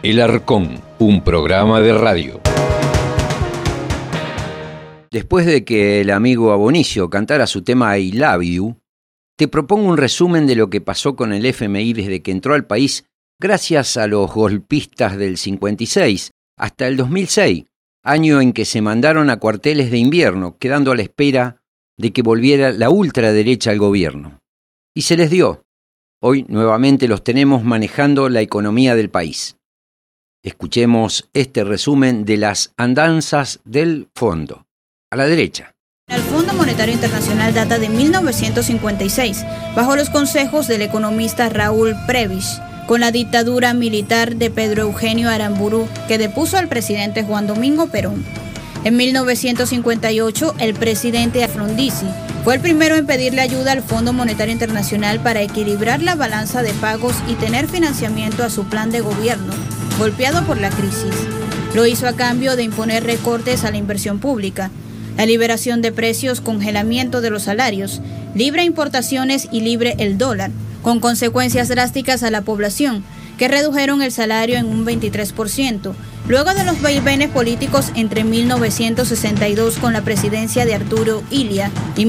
El Arcón, un programa de radio. Después de que el amigo Abonicio cantara su tema I Love You, te propongo un resumen de lo que pasó con el FMI desde que entró al país gracias a los golpistas del 56 hasta el 2006, año en que se mandaron a cuarteles de invierno, quedando a la espera de que volviera la ultraderecha al gobierno. Y se les dio. Hoy nuevamente los tenemos manejando la economía del país. Escuchemos este resumen de las andanzas del fondo. A la derecha. El Fondo Monetario Internacional data de 1956, bajo los consejos del economista Raúl Prebisch, con la dictadura militar de Pedro Eugenio Aramburu, que depuso al presidente Juan Domingo Perón. En 1958, el presidente Frondizi fue el primero en pedirle ayuda al Fondo Monetario Internacional para equilibrar la balanza de pagos y tener financiamiento a su plan de gobierno, golpeado por la crisis. Lo hizo a cambio de imponer recortes a la inversión pública, la liberación de precios, congelamiento de los salarios, libre importaciones y libre el dólar, con consecuencias drásticas a la población, que redujeron el salario en un 23%, luego de los vaivenes políticos entre 1962 con la presidencia de Arturo Illia y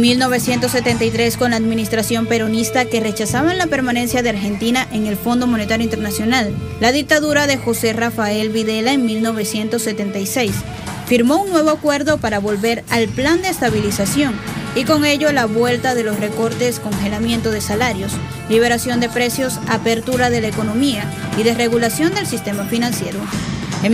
1973 con la administración peronista que rechazaban la permanencia de Argentina en el Fondo Monetario Internacional. La dictadura de José Rafael Videla en 1976 firmó un nuevo acuerdo para volver al plan de estabilización y con ello la vuelta de los recortes, congelamiento de salarios, liberación de precios, apertura de la economía y desregulación del sistema financiero. En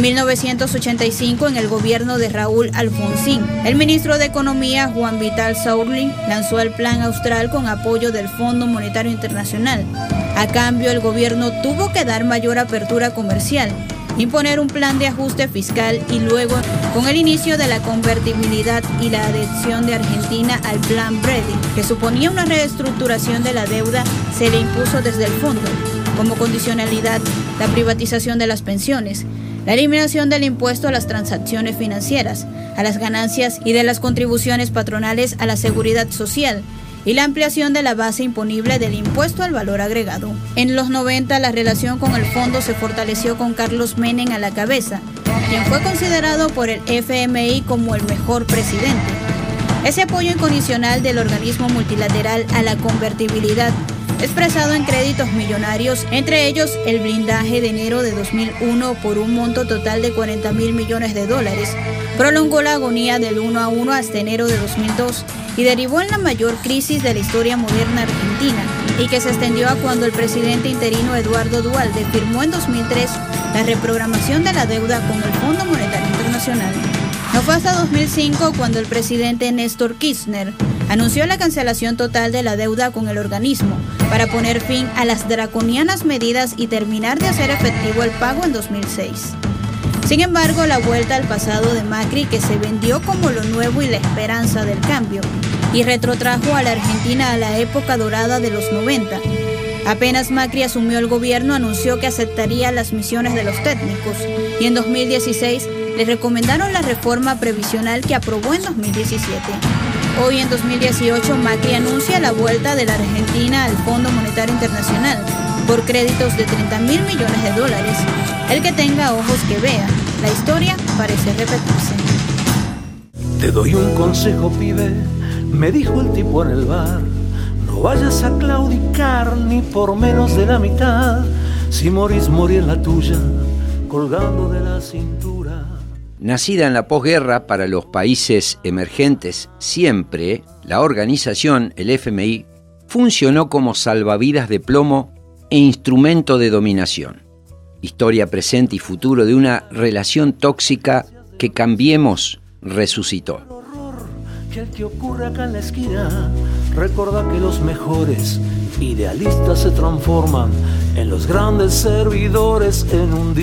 1985, en el gobierno de Raúl Alfonsín, el ministro de Economía, Juan Vital Saurly, lanzó el Plan Austral con apoyo del Fondo Monetario Internacional. A cambio, el gobierno tuvo que dar mayor apertura comercial, imponer un plan de ajuste fiscal y luego, con el inicio de la convertibilidad y la adhesión de Argentina al Plan Brady, que suponía una reestructuración de la deuda, se le impuso desde el fondo, como condicionalidad, la privatización de las pensiones, la eliminación del impuesto a las transacciones financieras, a las ganancias y de las contribuciones patronales a la seguridad social, y la ampliación de la base imponible del impuesto al valor agregado. En los 90, la relación con el fondo se fortaleció con Carlos Menem a la cabeza, quien fue considerado por el FMI como el mejor presidente. Ese apoyo incondicional del organismo multilateral a la convertibilidad, expresado en créditos millonarios, entre ellos el blindaje de enero de 2001 por un monto total de $40.000 millones, prolongó la agonía del 1 a 1 hasta enero de 2002 y derivó en la mayor crisis de la historia moderna argentina y que se extendió a cuando el presidente interino Eduardo Duhalde firmó en 2003 la reprogramación de la deuda con el Fondo Monetario Internacional. No fue hasta 2005 cuando el presidente Néstor Kirchner anunció la cancelación total de la deuda con el organismo para poner fin a las draconianas medidas y terminar de hacer efectivo el pago en 2006. Sin embargo, la vuelta al pasado de Macri, que se vendió como lo nuevo y la esperanza del cambio, y retrotrajo a la Argentina a la época dorada de los 90. Apenas Macri asumió el gobierno, anunció que aceptaría las misiones de los técnicos, y en 2016 le recomendaron la reforma previsional que aprobó en 2017. Hoy, en 2018, Macri anuncia la vuelta de la Argentina al Fondo Monetario Internacional por créditos de $30.000 millones. El que tenga ojos que vea. La historia parece repetirse. Te doy un consejo, pibe, me dijo el tipo en el bar. No vayas a claudicar ni por menos de la mitad. Si morís, morí en la tuya, colgando de la cintura. Nacida en la posguerra para los países emergentes, siempre la organización, el FMI, funcionó como salvavidas de plomo e instrumento de dominación. Historia presente y futuro de una relación tóxica que Cambiemos resucitó. El horror que ocurre acá en la esquina, recuerda que los mejores idealistas se transforman en los grandes servidores en un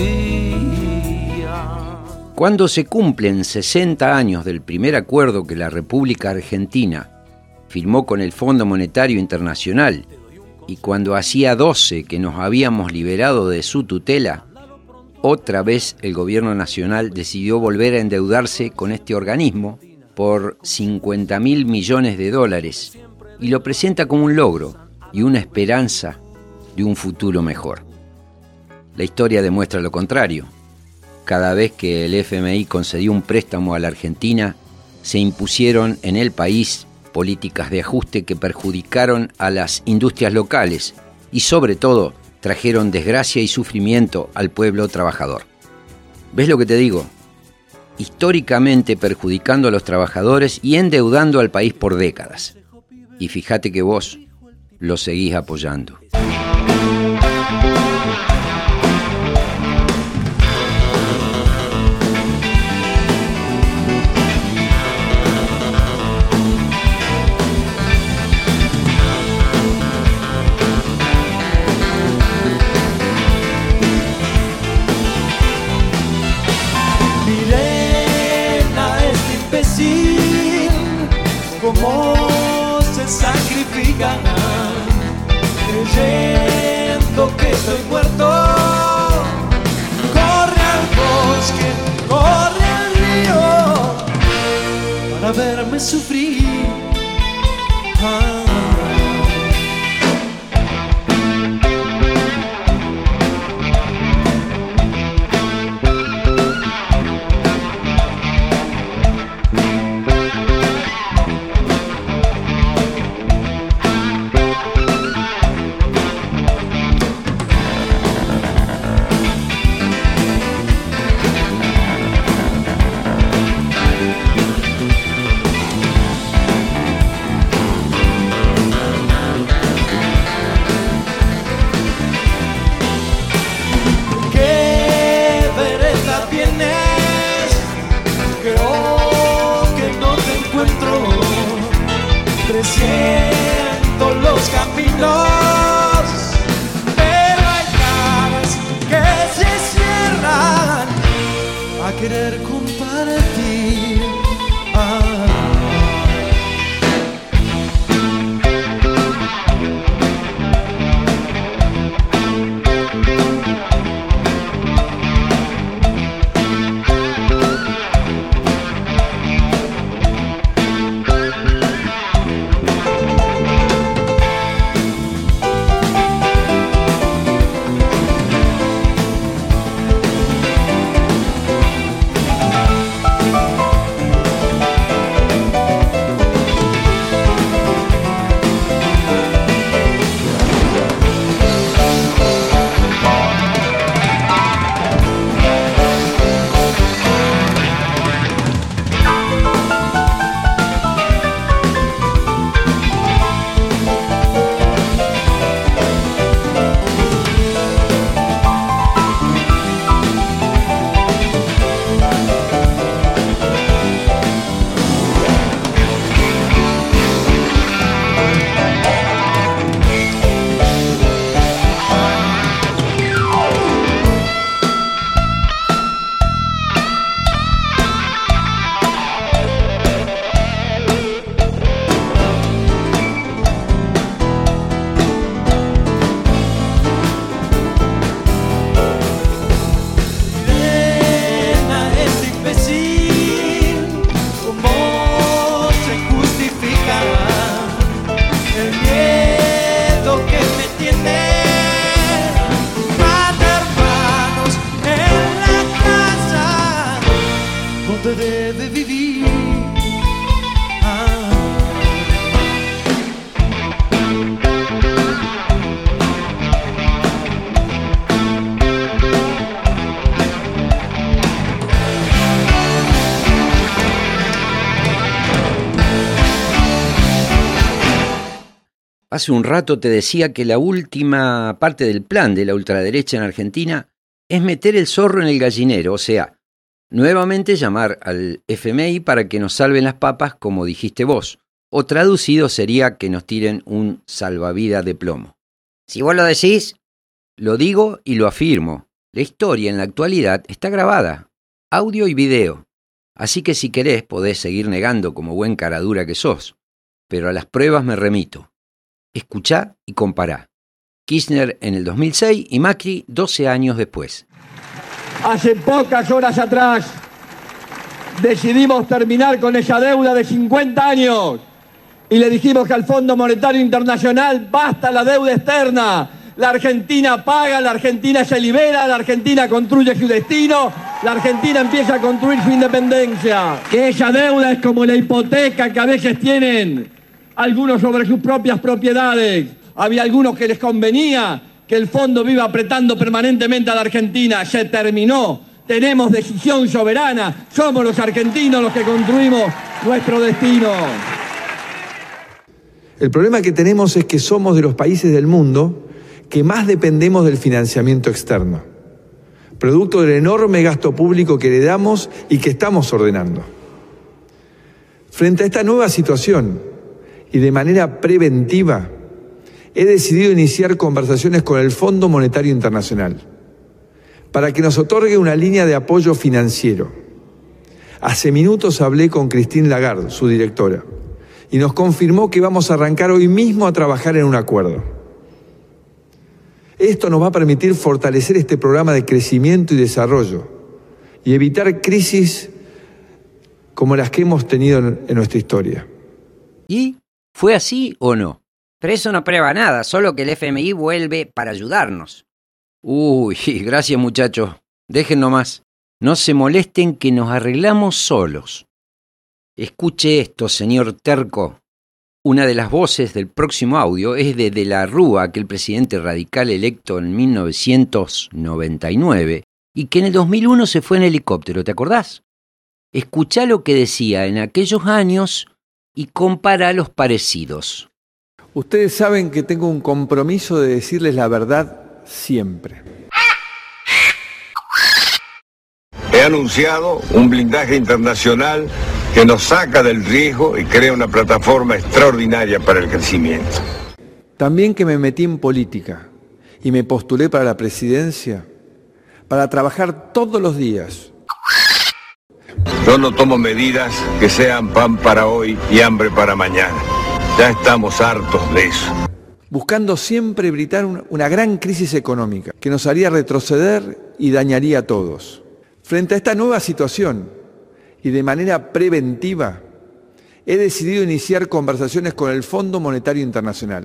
día. Cuando se cumplen 60 años del primer acuerdo que la República Argentina firmó con el Fondo Monetario Internacional y cuando hacía 12 que nos habíamos liberado de su tutela, otra vez el gobierno nacional decidió volver a endeudarse con este organismo por $50.000 millones y lo presenta como un logro y una esperanza de un futuro mejor. La historia demuestra lo contrario. Cada vez que el FMI concedió un préstamo a la Argentina, se impusieron en el país políticas de ajuste que perjudicaron a las industrias locales y, sobre todo, trajeron desgracia y sufrimiento al pueblo trabajador. ¿Ves lo que te digo? Históricamente perjudicando a los trabajadores y endeudando al país por décadas. Y fíjate que vos lo seguís apoyando. Cómo se sacrifican, creyendo que estoy muerto. Corre al bosque, corre al río, para verme sufrir. Siento los caminos, pero hay caras que se cierran a querer compartir. Hace un rato te decía que la última parte del plan de la ultraderecha en Argentina es meter el zorro en el gallinero, o sea, nuevamente llamar al FMI para que nos salven las papas, como dijiste vos, o traducido sería que nos tiren un salvavidas de plomo. Si vos lo decís, lo digo y lo afirmo. La historia en la actualidad está grabada, audio y video, así que si querés podés seguir negando como buen caradura que sos, pero a las pruebas me remito. Escuchá y compará. Kirchner en el 2006 y Macri 12 años después. Hace pocas horas atrás decidimos terminar con esa deuda de 50 años y le dijimos que al Fondo Monetario Internacional basta la deuda externa, La Argentina paga, la Argentina se libera, la Argentina construye su destino, la Argentina empieza a construir su independencia. Que esa deuda es como la hipoteca que a veces tienen algunos sobre sus propias propiedades. Había algunos que les convenía que el fondo viva apretando permanentemente a la Argentina. Se terminó. Tenemos decisión soberana. Somos los argentinos los que construimos nuestro destino. El problema que tenemos es que somos de los países del mundo que más dependemos del financiamiento externo, producto del enorme gasto público que heredamos y que estamos ordenando. Frente a esta nueva situación y de manera preventiva, he decidido iniciar conversaciones con el Fondo Monetario Internacional para que nos otorgue una línea de apoyo financiero. Hace minutos hablé con Christine Lagarde, su directora, y nos confirmó que vamos a arrancar hoy mismo a trabajar en un acuerdo. Esto nos va a permitir fortalecer este programa de crecimiento y desarrollo y evitar crisis como las que hemos tenido en nuestra historia. ¿Y fue así o no? Pero eso no prueba nada, solo que el FMI vuelve para ayudarnos. Uy, gracias muchachos. Dejen nomás. No se molesten que nos arreglamos solos. Escuche esto, señor terco. Una de las voces del próximo audio es de la Rúa, aquel presidente radical electo en 1999 y que en el 2001 se fue en helicóptero, ¿te acordás? Escuchá lo que decía en aquellos años y compara los parecidos. Ustedes saben que tengo un compromiso de decirles la verdad siempre. He anunciado un blindaje internacional que nos saca del riesgo y crea una plataforma extraordinaria para el crecimiento. También que me metí en política y me postulé para la presidencia para trabajar todos los días. Yo no tomo medidas que sean pan para hoy y hambre para mañana. Ya estamos hartos de eso. Buscando siempre evitar una gran crisis económica que nos haría retroceder y dañaría a todos. Frente a esta nueva situación, y de manera preventiva, he decidido iniciar conversaciones con el Fondo Monetario Internacional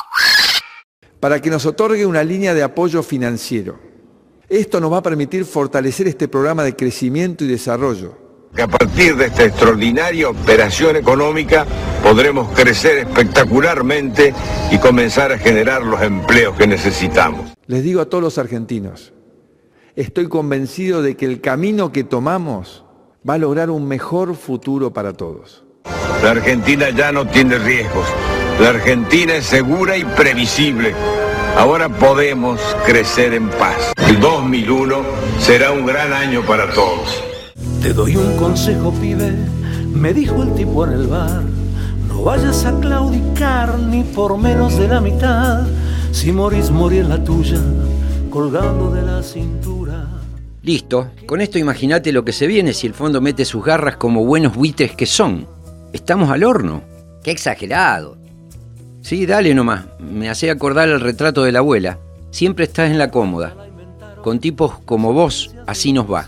para que nos otorgue una línea de apoyo financiero. Esto nos va a permitir fortalecer este programa de crecimiento y desarrollo. Que a partir de esta extraordinaria operación económica podremos crecer espectacularmente y comenzar a generar los empleos que necesitamos. Les digo a todos los argentinos, estoy convencido de que el camino que tomamos va a lograr un mejor futuro para todos. La Argentina ya no tiene riesgos. La Argentina es segura y previsible. Ahora podemos crecer en paz. El 2001 será un gran año para todos. Te doy un consejo, pibe, me dijo el tipo en el bar. No vayas a claudicar ni por menos de la mitad. Si morís, morí en la tuya, colgando de la cintura. Listo, con esto imagínate lo que se viene si el fondo mete sus garras como buenos buitres que son. Estamos al horno. ¡Qué exagerado! Sí, dale nomás, me hace acordar el retrato de la abuela. Siempre estás en la cómoda. Con tipos como vos, así nos va.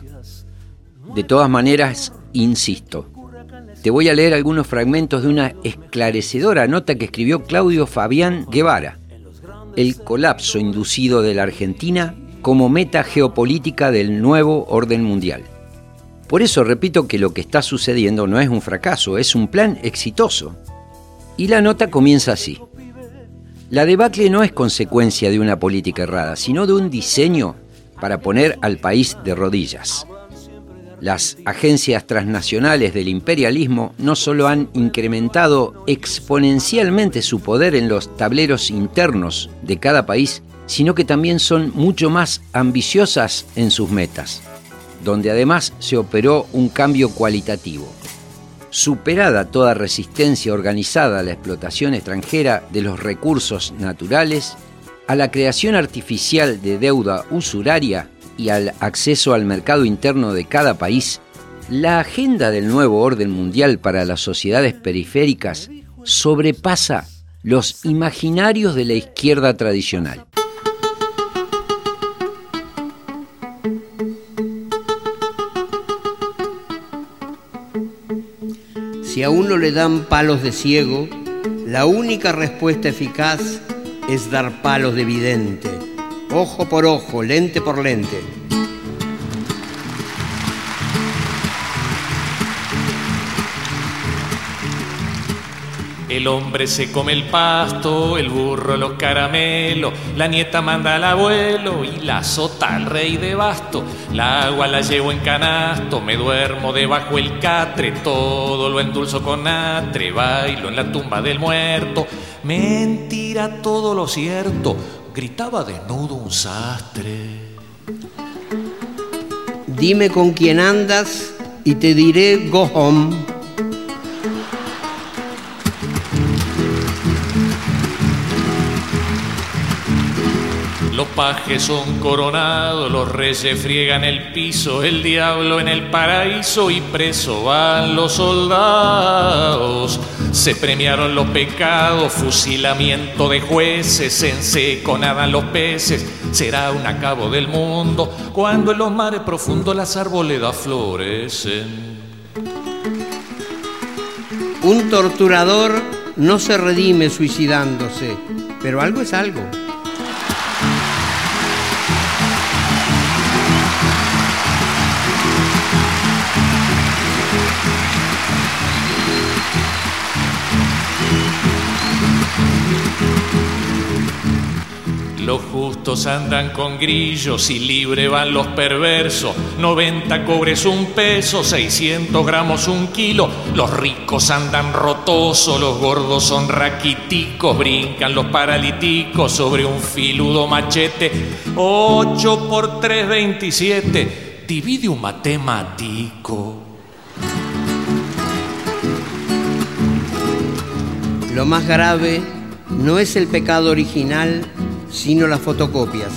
De todas maneras, insisto, te voy a leer algunos fragmentos de una esclarecedora nota que escribió Claudio Fabián Guevara. El colapso inducido de la Argentina como meta geopolítica del nuevo orden mundial. Por eso repito que lo que está sucediendo no es un fracaso, es un plan exitoso. Y la nota comienza así. La debacle no es consecuencia de una política errada, sino de un diseño para poner al país de rodillas. Las agencias transnacionales del imperialismo no solo han incrementado exponencialmente su poder en los tableros internos de cada país, sino que también son mucho más ambiciosas en sus metas, donde además se operó un cambio cualitativo. Superada toda resistencia organizada a la explotación extranjera de los recursos naturales, a la creación artificial de deuda usuraria y al acceso al mercado interno de cada país, la agenda del nuevo orden mundial para las sociedades periféricas sobrepasa los imaginarios de la izquierda tradicional. Si a uno le dan palos de ciego, la única respuesta eficaz es dar palos de vidente. ojo por ojo, lente por lente. El hombre se come el pasto, el burro los caramelos, la nieta manda al abuelo y la azota al rey de basto. La agua la llevo en canasto, me duermo debajo el catre, todo lo endulzo con natre, bailo en la tumba del muerto. Mentira todo lo cierto, gritaba desnudo un sastre. Dime con quién andas y te diré go home. Los pajes son coronados, los reyes friegan el piso, el diablo en el paraíso y preso van los soldados. Se premiaron los pecados, fusilamiento de jueces, en seco nadan los peces, será un acabo del mundo cuando en los mares profundos las arboledas florecen. Un torturador no se redime suicidándose, pero algo es algo. Los justos andan con grillos y libre van los perversos. 90 cobres un peso, 600 gramos un kilo. Los ricos andan rotosos, los gordos son raquiticos. Brincan los paralíticos sobre un filudo machete. 8 por 3, 27. Divide un matemático. Lo más grave no es el pecado original, sino las fotocopias.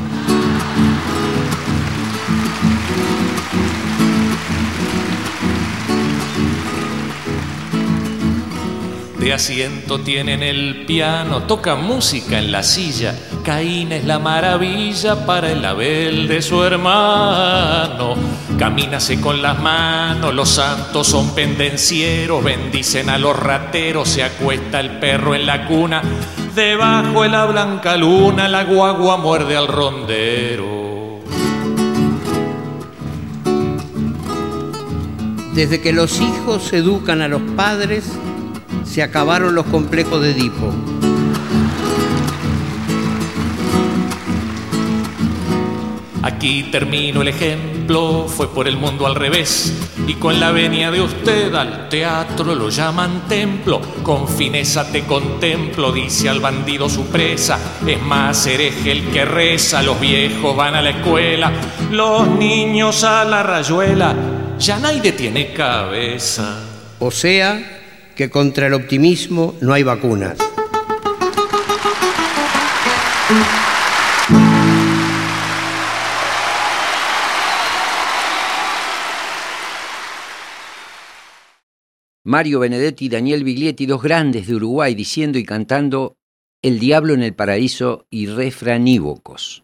De asiento tienen el piano, tocan música en la silla. Caín es la maravilla para el Abel de su hermano. Camínase con las manos, los santos son pendencieros, bendicen a los rateros, se acuesta el perro en la cuna. Debajo de la blanca luna, la guagua muerde al rondero. Desde que los hijos educan a los padres, se acabaron los complejos de Edipo. Aquí termino el ejemplo, fue por el mundo al revés. Y con la venia de usted al teatro lo llaman templo. Con fineza te contemplo, dice al bandido su presa. Es más hereje el que reza, los viejos van a la escuela, los niños a la rayuela, ya nadie tiene cabeza. O sea, que contra el optimismo no hay vacunas. Mario Benedetti y Daniel Biglietti, dos grandes de Uruguay, diciendo y cantando El diablo en el paraíso y refranívocos.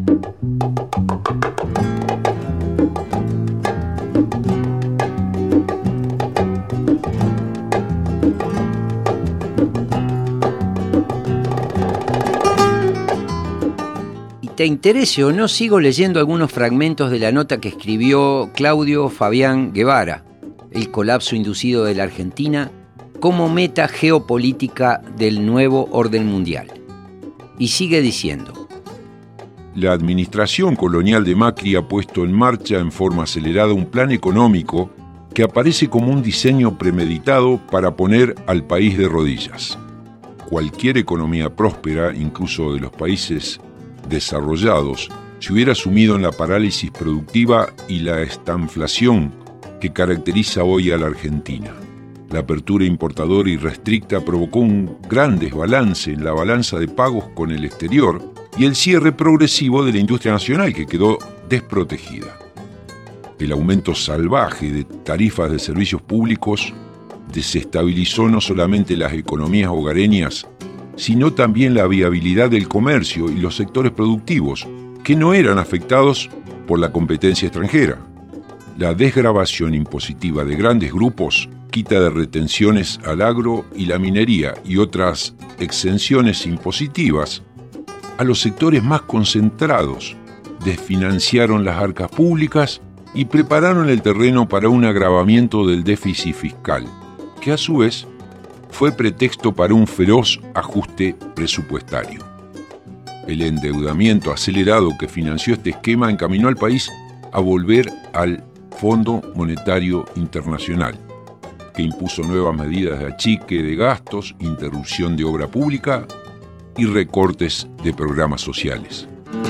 Y te interese o no, sigo leyendo algunos fragmentos de la nota que escribió Claudio Fabián Guevara, El colapso inducido de la Argentina como meta geopolítica del nuevo orden mundial. Y sigue diciendo: La administración colonial de Macri ha puesto en marcha en forma acelerada un plan económico que aparece como un diseño premeditado para poner al país de rodillas. Cualquier economía próspera, incluso de los países desarrollados, se hubiera sumido en la parálisis productiva y la estanflación que caracteriza hoy a la Argentina. La apertura importadora irrestricta provocó un gran desbalance en la balanza de pagos con el exterior y el cierre progresivo de la industria nacional, que quedó desprotegida. El aumento salvaje de tarifas de servicios públicos desestabilizó no solamente las economías hogareñas, sino también la viabilidad del comercio y los sectores productivos, que no eran afectados por la competencia extranjera. La desgravación impositiva de grandes grupos, quita de retenciones al agro y la minería y otras exenciones impositivas, a los sectores más concentrados, desfinanciaron las arcas públicas y prepararon el terreno para un agravamiento del déficit fiscal, que a su vez fue pretexto para un feroz ajuste presupuestario. El endeudamiento acelerado que financió este esquema encaminó al país a volver al Fondo Monetario Internacional, que impuso nuevas medidas de achique de gastos, interrupción de obra pública y recortes de programas sociales.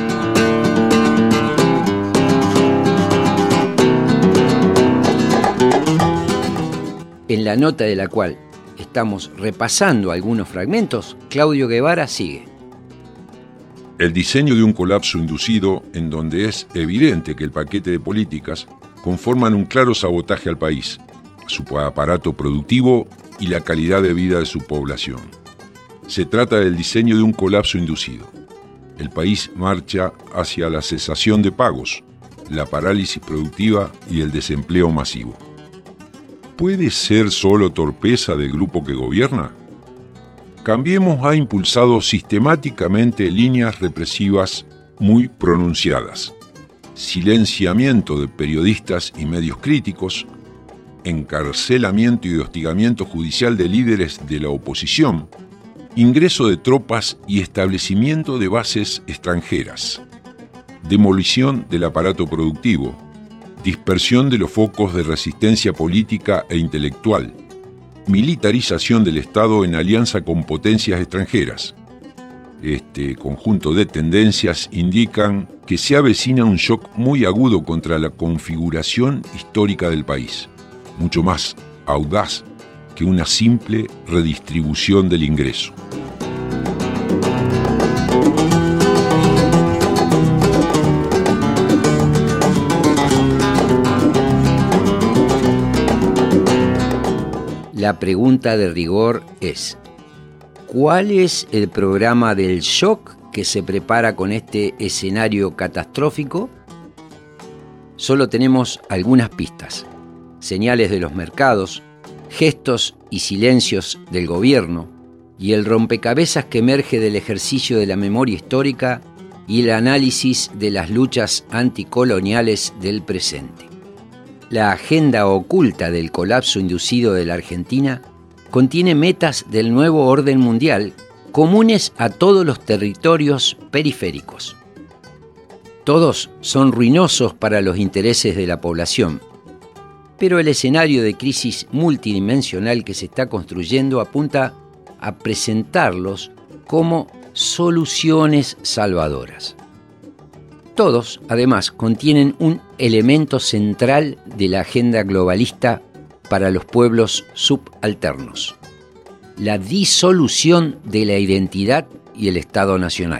En la nota de la cual estamos repasando algunos fragmentos, Claudio Guevara sigue. El diseño de un colapso inducido en donde es evidente que el paquete de políticas conforman un claro sabotaje al país, a su aparato productivo y la calidad de vida de su población. Se trata del diseño de un colapso inducido. El país marcha hacia la cesación de pagos, la parálisis productiva y el desempleo masivo. ¿Puede ser solo torpeza del grupo que gobierna? Cambiemos ha impulsado sistemáticamente líneas represivas muy pronunciadas, silenciamiento de periodistas y medios críticos, encarcelamiento y hostigamiento judicial de líderes de la oposición, ingreso de tropas y establecimiento de bases extranjeras, demolición del aparato productivo, dispersión de los focos de resistencia política e intelectual, militarización del Estado en alianza con potencias extranjeras. Este conjunto de tendencias indican que se avecina un shock muy agudo contra la configuración histórica del país, mucho más audaz que una simple redistribución del ingreso. La pregunta de rigor es: ¿cuál es el programa del shock que se prepara con este escenario catastrófico? Solo tenemos algunas pistas, señales de los mercados, gestos y silencios del gobierno y el rompecabezas que emerge del ejercicio de la memoria histórica y el análisis de las luchas anticoloniales del presente. La agenda oculta del colapso inducido de la Argentina contiene metas del nuevo orden mundial comunes a todos los territorios periféricos. Todos son ruinosos para los intereses de la población, pero el escenario de crisis multidimensional que se está construyendo apunta a presentarlos como soluciones salvadoras. Todos, además, contienen un elemento central de la agenda globalista para los pueblos subalternos: la disolución de la identidad y el Estado nacional.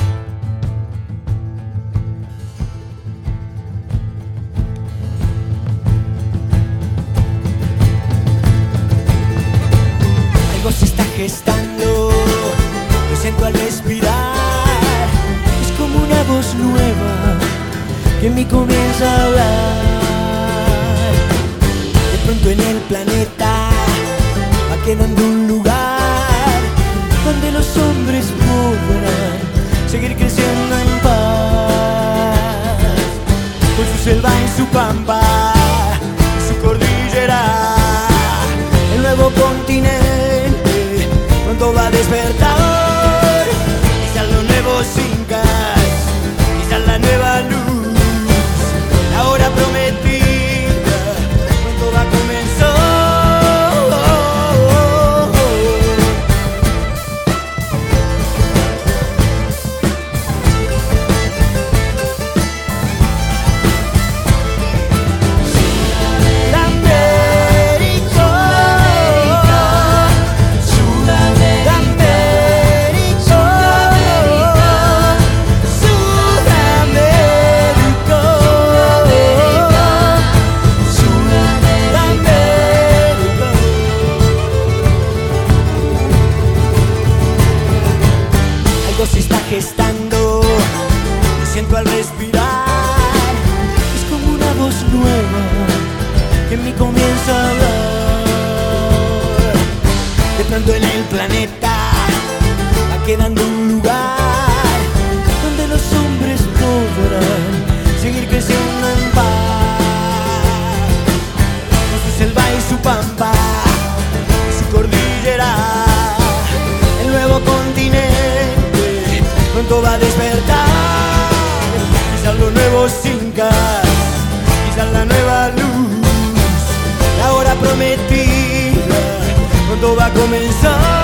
Algo se está gestando, lo siento al respirar. Es como una voz nueva que me comienza a hablar. De pronto en el planeta va quedando un lugar donde los hombres podrán seguir creciendo en paz. Con su selva y su pampa y su cordillera, el nuevo continente pronto va a despertar. Quizás los nuevos incas, quizás la nueva luz, la hora prometida pronto va a comenzar. América, Sudamérica, a comenzar.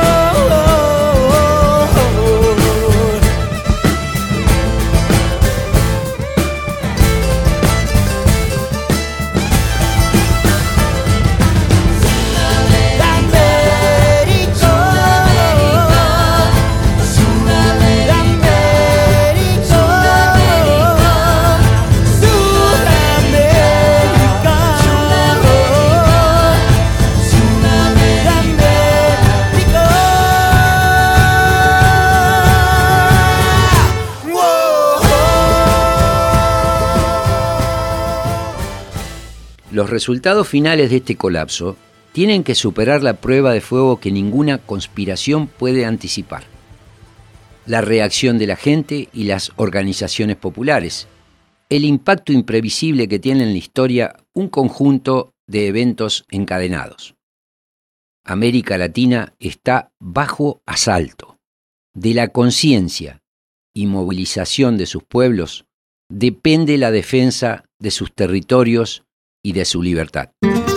Los resultados finales de este colapso tienen que superar la prueba de fuego que ninguna conspiración puede anticipar: la reacción de la gente y las organizaciones populares, el impacto imprevisible que tiene en la historia un conjunto de eventos encadenados. América Latina está bajo asalto. De la conciencia y movilización de sus pueblos depende la defensa de sus territorios y de su libertad.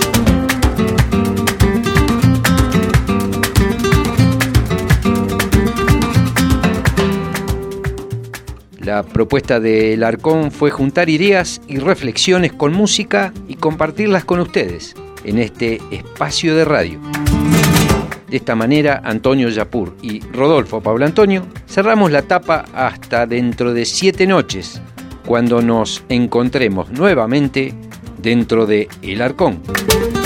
La propuesta de Larcón fue juntar ideas y reflexiones con música y compartirlas con ustedes en este espacio de radio. De esta manera, Antonio Yapur y Rodolfo Pablo Antonio cerramos la tapa hasta dentro de 7 noches, cuando nos encontremos nuevamente dentro de El Arcón.